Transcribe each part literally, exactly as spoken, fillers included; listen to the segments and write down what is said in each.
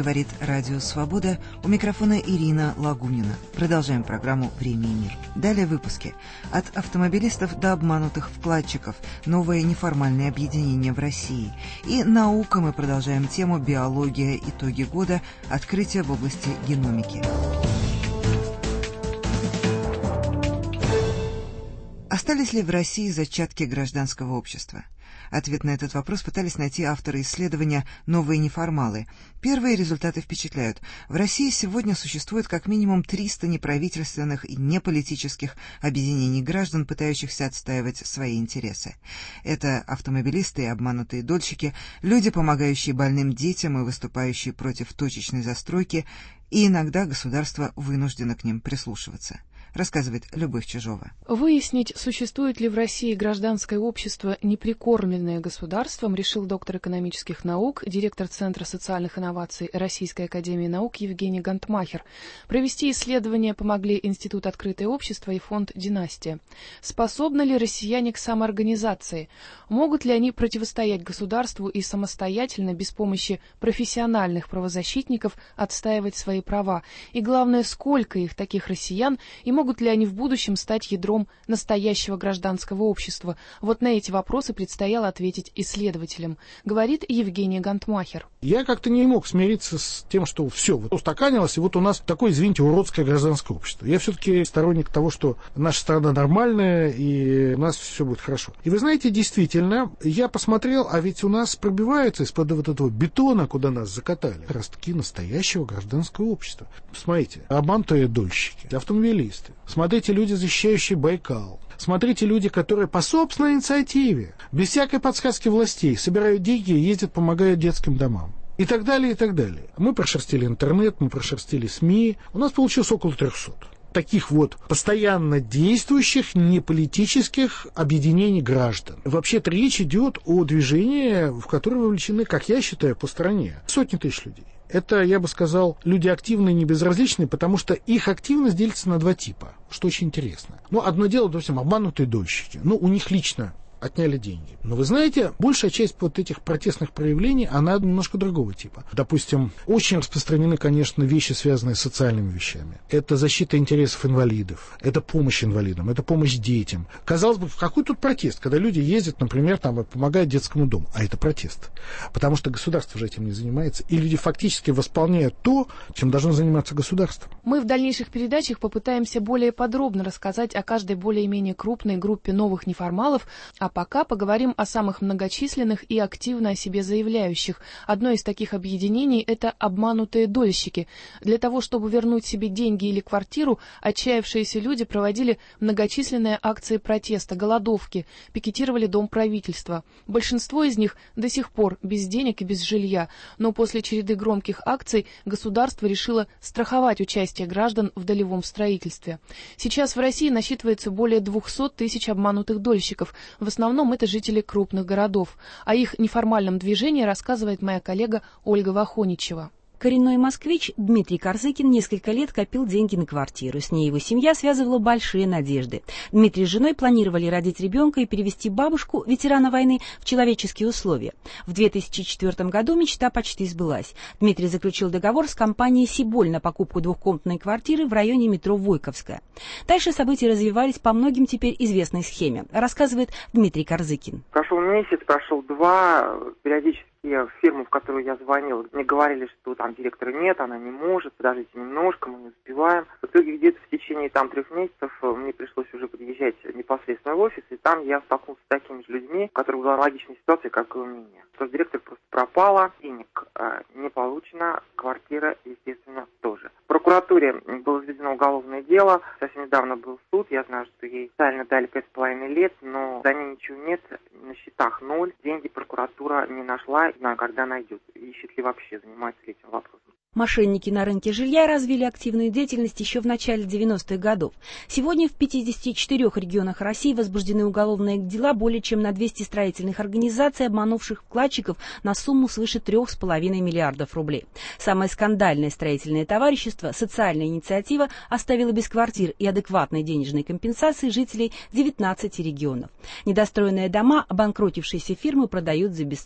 говорит Радио Свобода. У микрофона Ирина Лагунина. Продолжаем программу «Время и мир». Далее в выпуске. От автомобилистов до обманутых вкладчиков. Новое неформальное объединение в России. И наука мы продолжаем тему «Биология. Итоги года. Открытия в области геномики». Остались ли в России зачатки гражданского общества? Ответ на этот вопрос пытались найти авторы исследования «Новые неформалы». Первые результаты впечатляют. В России сегодня существует как минимум триста неправительственных и неполитических объединений граждан, пытающихся отстаивать свои интересы. Это автомобилисты и обманутые дольщики, люди, помогающие больным детям и выступающие против точечной застройки, и иногда государство вынуждено к ним прислушиваться. Рассказывает Любовь Чижова. Выяснить, существует ли в России гражданское общество, неприкормленное государством, решил доктор экономических наук, директор Центра социальных инноваций Российской академии наук Евгений Гантмахер. Провести исследования помогли Институт «Открытое общество» и фонд «Династия». Способны ли россияне к самоорганизации? Могут ли они противостоять государству и самостоятельно, без помощи профессиональных правозащитников, отстаивать свои права? И главное, сколько их, таких россиян, и могут ли они в будущем стать ядром настоящего гражданского общества? Вот на эти вопросы предстояло ответить исследователям, говорит Евгений Гантмахер. Я как-то не мог смириться с тем, что все, вот устаканилось, и вот у нас такое, извините, уродское гражданское общество. Я все-таки сторонник того, что наша страна нормальная, и у нас все будет хорошо. И вы знаете, действительно, я посмотрел, а ведь у нас пробивается из-под вот этого бетона, куда нас закатали, как раз таки настоящего гражданского общества. Смотрите, обманутые дольщики, автомобилисты. Смотрите, люди, защищающие Байкал. Смотрите, люди, которые по собственной инициативе, без всякой подсказки властей, собирают деньги и ездят, помогают детским домам. И так далее, и так далее. Мы прошерстили интернет, мы прошерстили СМИ. У нас получилось около трехсот. Таких вот постоянно действующих неполитических объединений граждан. Вообще-то речь идет о движении, в которое вовлечены, как я считаю, по стране сотни тысяч людей. Это, я бы сказал, люди активные, не безразличные, потому что их активность делится на два типа, что очень интересно. Ну, одно дело, допустим, обманутые дольщики. Ну, у них лично отняли деньги. Но вы знаете, большая часть вот этих протестных проявлений, она немножко другого типа. Допустим, очень распространены, конечно, вещи, связанные с социальными вещами. Это защита интересов инвалидов, это помощь инвалидам, это помощь детям. Казалось бы, какой тут протест, когда люди ездят, например, там, и помогают детскому дому. А это протест. Потому что государство же этим не занимается, и люди фактически восполняют то, чем должно заниматься государство. Мы в дальнейших передачах попытаемся более подробно рассказать о каждой более-менее крупной группе новых неформалов, а пока поговорим о самых многочисленных и активно о себе заявляющих. Одно из таких объединений – это обманутые дольщики. Для того, чтобы вернуть себе деньги или квартиру, отчаявшиеся люди проводили многочисленные акции протеста, голодовки, пикетировали дом правительства. Большинство из них до сих пор без денег и без жилья, но после череды громких акций государство решило страховать участие граждан в долевом строительстве. Сейчас в России насчитывается более двухсот тысяч обманутых дольщиков. В основном В основном это жители крупных городов. О их неформальном движении рассказывает моя коллега Ольга Вахоничева. Коренной москвич Дмитрий Корзыкин несколько лет копил деньги на квартиру. С ней его семья связывала большие надежды. Дмитрий с женой планировали родить ребенка и перевести бабушку, ветерана войны, в человеческие условия. В две тысячи четвёртом году мечта почти сбылась. Дмитрий заключил договор с компанией «Сиболь» на покупку двухкомнатной квартиры в районе метро Войковская. Дальше события развивались по многим теперь известной схеме, рассказывает Дмитрий Корзыкин. Прошел месяц, прошел два, периодически в фирму, в которую я звонил, мне говорили, что там директора нет, она не может, подождите немножко, мы не успеваем. В итоге где-то в течение там трех месяцев мне пришлось уже подъезжать непосредственно в офис, и там я столкнулся с такими же людьми, у которых была логичная ситуация, как и у меня. Что директор просто пропала, денег э, не получено, квартира, естественно, тоже. В прокуратуре было заведено уголовное дело, совсем недавно был суд, я знаю, что ей официально дали пять с половиной лет, но за ней ничего нет, на счетах ноль, деньги прокуратура не нашла, не знаю, когда найдет, ищет ли вообще, занимается ли этим вопросом. Мошенники на рынке жилья развили активную деятельность еще в начале девяностых годов. Сегодня в пятидесяти четырёх регионах России возбуждены уголовные дела более чем на двести строительных организаций, обманувших вкладчиков на сумму свыше трех с половиной миллиардов рублей. Самое скандальное строительное товарищество «Социальная инициатива» оставило без квартир и адекватной денежной компенсации жителей девятнадцати регионов. Недостроенные дома обанкротившиеся фирмы продают за бесценок.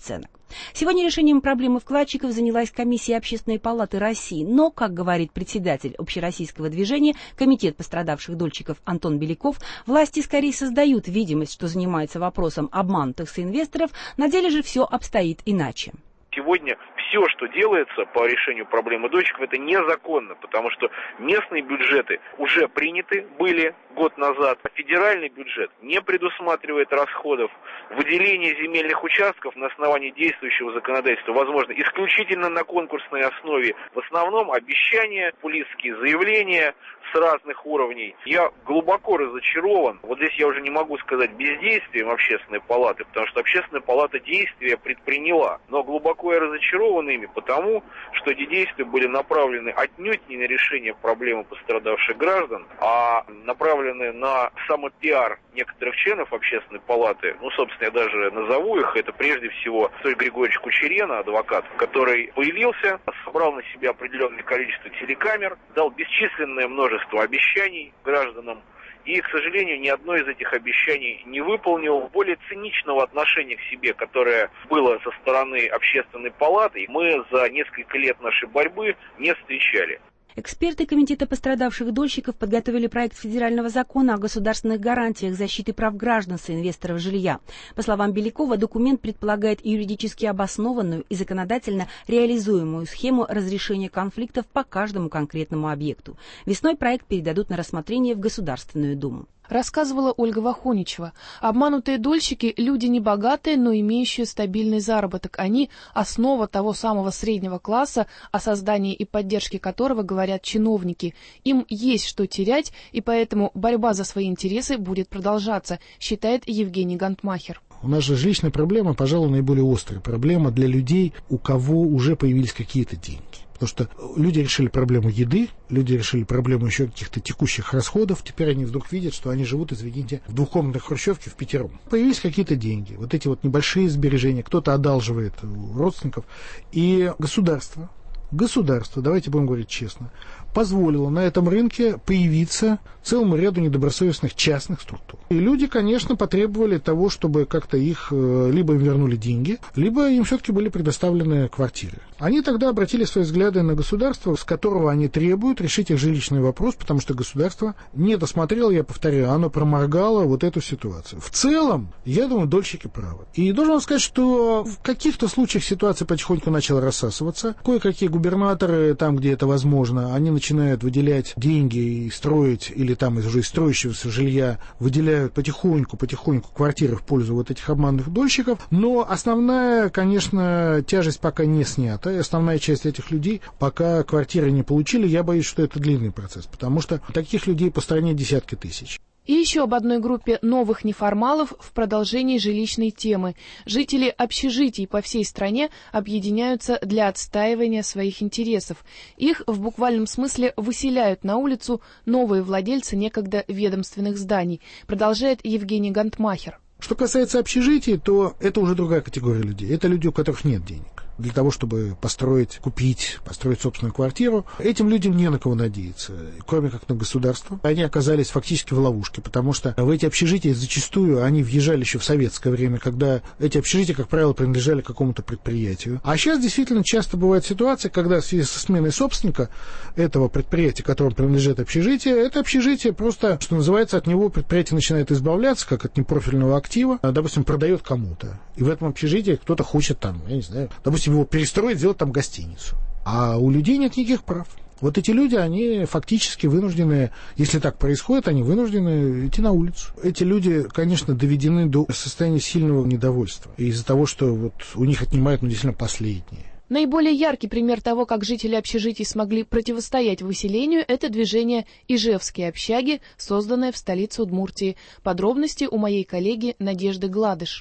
Сегодня решением проблемы вкладчиков занялась Комиссия Общественной палаты России. Но, как говорит председатель общероссийского движения Комитет пострадавших дольщиков Антон Беляков, власти скорее создают видимость, что занимаются вопросом обманутых соинвесторов, на деле же все обстоит иначе. Сегодня все, что делается по решению проблемы дольщиков, это незаконно, потому что местные бюджеты уже приняты были год назад, а федеральный бюджет не предусматривает расходов. Выделение земельных участков на основании действующего законодательства возможно исключительно на конкурсной основе. В основном обещания, популистские заявления с разных уровней. Я глубоко разочарован. Вот здесь я уже не могу сказать бездействием Общественной палаты, потому что Общественная палата действия предприняла. Но глубоко я разочарован ими, потому что эти действия были направлены отнюдь не на решение проблемы пострадавших граждан, а направлены на самопиар некоторых членов Общественной палаты. Ну, собственно, я даже назову их. Это прежде всего Анатолий Григорьевич Кучерена, адвокат, который появился, собрал на себя определенное количество телекамер, дал бесчисленное множество обещаний гражданам. И, к сожалению, ни одно из этих обещаний не выполнил. Более циничного отношения к себе, которое было со стороны Общественной палаты, мы за несколько лет нашей борьбы не встречали. Эксперты Комитета пострадавших дольщиков подготовили проект федерального закона о государственных гарантиях защиты прав граждан соинвесторов жилья. По словам Белякова, документ предполагает юридически обоснованную и законодательно реализуемую схему разрешения конфликтов по каждому конкретному объекту. Весной проект передадут на рассмотрение в Государственную Думу. Рассказывала Ольга Вахоничева. Обманутые дольщики – люди не богатые, но имеющие стабильный заработок. Они – основа того самого среднего класса, о создании и поддержке которого говорят чиновники. Им есть что терять, и поэтому борьба за свои интересы будет продолжаться, считает Евгений Гантмахер. У нас же жилищная проблема, пожалуй, наиболее острая проблема для людей, у кого уже появились какие-то деньги. Потому что люди решили проблему еды, люди решили проблему еще каких-то текущих расходов. Теперь они вдруг видят, что они живут, извините, в двухкомнатной хрущевке впятером. Появились какие-то деньги, вот эти вот небольшие сбережения, кто-то одалживает у родственников. И государство, государство, давайте будем говорить честно, позволило на этом рынке появиться целому ряду недобросовестных частных структур. И люди, конечно, потребовали того, чтобы как-то их либо им вернули деньги, либо им все-таки были предоставлены квартиры. Они тогда обратили свои взгляды на государство, с которого они требуют решить их жилищный вопрос, потому что государство не досмотрело, я повторяю, оно проморгало вот эту ситуацию. В целом, я думаю, дольщики правы. И должен вам сказать, что в каких-то случаях ситуация потихоньку начала рассасываться. Кое-какие губернаторы, там, где это возможно, они начинают выделять деньги и строить, или там из уже из строящегося жилья выделяют потихоньку-потихоньку квартиры в пользу вот этих обманных дольщиков. Но основная, конечно, тяжесть пока не снята. И основная часть этих людей пока квартиры не получили. Я боюсь, что это длинный процесс, потому что таких людей по стране десятки тысяч. И еще об одной группе новых неформалов в продолжении жилищной темы. Жители общежитий по всей стране объединяются для отстаивания своих интересов. Их в буквальном смысле выселяют на улицу новые владельцы некогда ведомственных зданий, продолжает Евгений Гантмахер. Что касается общежитий, то это уже другая категория людей. Это люди, у которых нет денег для того, чтобы построить, купить, построить собственную квартиру. Этим людям не на кого надеяться, кроме как на государство. Они оказались фактически в ловушке, потому что в эти общежития зачастую они въезжали еще в советское время, когда эти общежития, как правило, принадлежали какому-то предприятию. А сейчас действительно часто бывает ситуация, когда в связи со сменой собственника этого предприятия, которому принадлежит общежитие, это общежитие просто, что называется, от него предприятие начинает избавляться, как от непрофильного актива, допустим, продает кому-то. И в этом общежитии кто-то хочет там, я не знаю, допустим, его перестроить, сделать там гостиницу. А у людей нет никаких прав. Вот эти люди, они фактически вынуждены, если так происходит, они вынуждены идти на улицу. Эти люди, конечно, доведены до состояния сильного недовольства из-за того, что вот у них отнимают, ну, действительно, последнее. Наиболее яркий пример того, как жители общежитий смогли противостоять выселению, это движение «Ижевские общаги», созданное в столице Удмуртии. Подробности у моей коллеги Надежды Гладыш.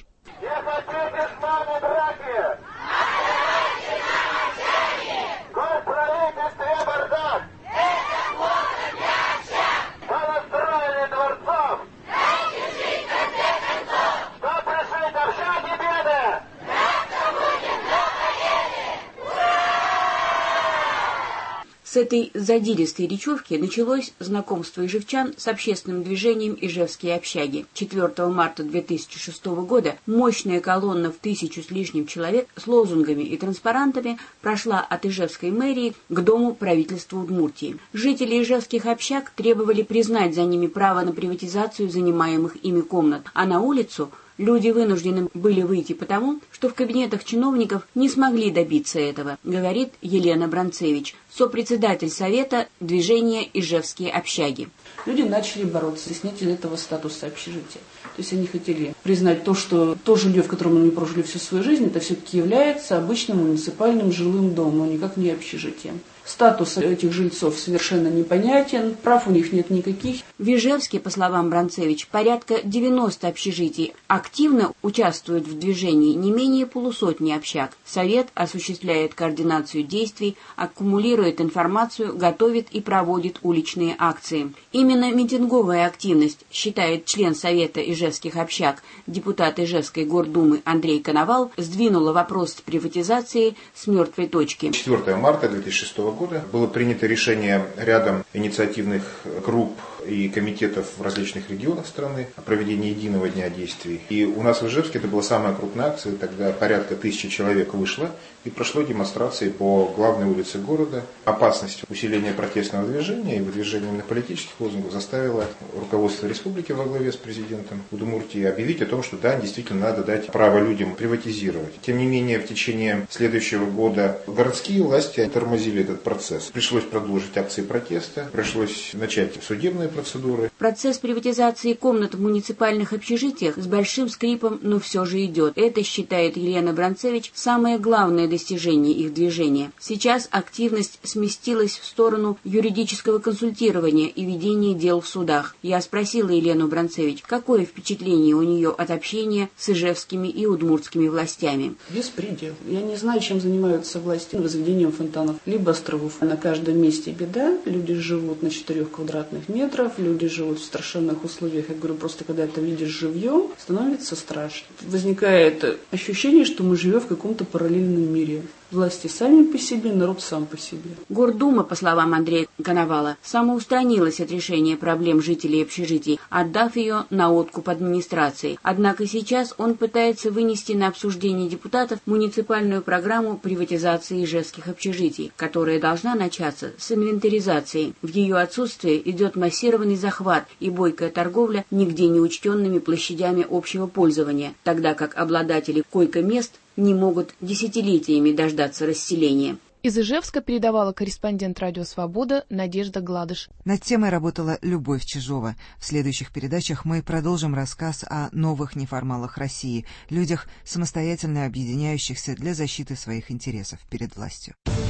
С этой задиристой речевки началось знакомство ижевчан с общественным движением «Ижевские общаги». четвёртого марта две тысячи шестого года мощная колонна в тысячу с лишним человек с лозунгами и транспарантами прошла от Ижевской мэрии к Дому правительства Удмуртии. Жители ижевских общаг требовали признать за ними право на приватизацию занимаемых ими комнат, а на улицу люди вынуждены были выйти потому, что в кабинетах чиновников не смогли добиться этого, говорит Елена Бранцевич, сопредседатель Совета движения «Ижевские общаги». Люди начали бороться за снятие этого статуса общежития. То есть они хотели признать то, что то жилье, в котором они прожили всю свою жизнь, это все-таки является обычным муниципальным жилым домом, а никак не общежитием. Статус этих жильцов совершенно непонятен, прав у них нет никаких. В Ижевске, по словам Бранцевич, порядка девяноста общежитий. Активно участвуют в движении не менее полусотни общаг. Совет осуществляет координацию действий, аккумулирует информацию, готовит и проводит уличные акции. Именно митинговая активность, считает член Совета Ижевских общаг, депутат Ижевской гордумы Андрей Коновал, сдвинула вопрос приватизации с мертвой точки. четвёртого марта две тысячи шестого года было принято решение рядом инициативных групп и комитетов в различных регионах страны о проведении единого дня действий. И у нас в Ижевске это была самая крупная акция, тогда порядка тысячи человек вышло и прошло демонстрации по главной улице города. Опасность усиления протестного движения и выдвижения именно политических лозунгов заставила руководство республики во главе с президентом Удмуртии объявить о том, что да, действительно надо дать право людям приватизировать. Тем не менее, в течение следующего года городские власти тормозили этот процесс. Пришлось продолжить акции протеста, пришлось начать судебные процедуры. Процесс приватизации комнат в муниципальных общежитиях с большим скрипом, но все же идет. Это, считает Елена Бранцевич, самое главное достижение их движения. Сейчас активность сместилась в сторону юридического консультирования и ведения дел в судах. Я спросила Елену Бранцевич, какое впечатление у нее от общения с ижевскими и удмуртскими властями. Беспредел. Я не знаю, чем занимаются власти возведением фонтанов либо островов. На каждом месте беда. Люди живут на четырех квадратных метрах. Люди живут в страшенных условиях. Я говорю, просто когда это видишь живьем, становится страшно. Возникает ощущение, что мы живем в каком-то параллельном мире. Власти сами по себе, народ сам по себе. Гордума, по словам Андрея Коновала, самоустранилась от решения проблем жителей общежитий, отдав ее на откуп администрации. Однако сейчас он пытается вынести на обсуждение депутатов муниципальную программу приватизации ижевских общежитий, которая должна начаться с инвентаризации. В ее отсутствие идет массированный захват и бойкая торговля нигде не учтенными площадями общего пользования, тогда как обладатели койко-мест не могут десятилетиями дождаться расселения. Из Ижевска передавала корреспондент «Радио Свобода» Надежда Гладыш. Над темой работала Любовь Чижова. В следующих передачах мы продолжим рассказ о новых неформалах России, людях, самостоятельно объединяющихся для защиты своих интересов перед властью.